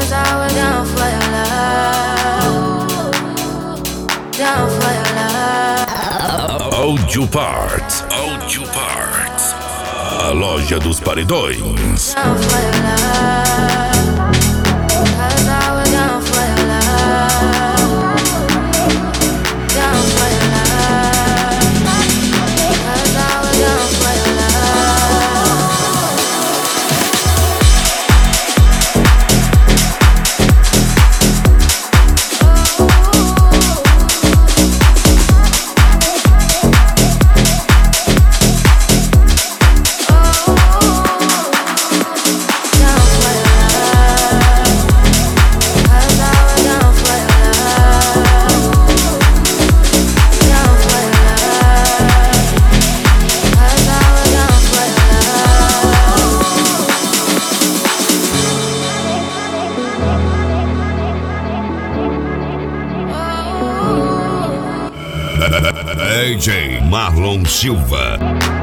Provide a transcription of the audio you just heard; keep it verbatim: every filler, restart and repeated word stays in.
Cause I was down for your love, down for your love. Audio Parts, Audio Parts, a loja dos paredões. Down for your love, cause I was down for your love, down for your love, cause I was down for your love. D J Marlon Silva.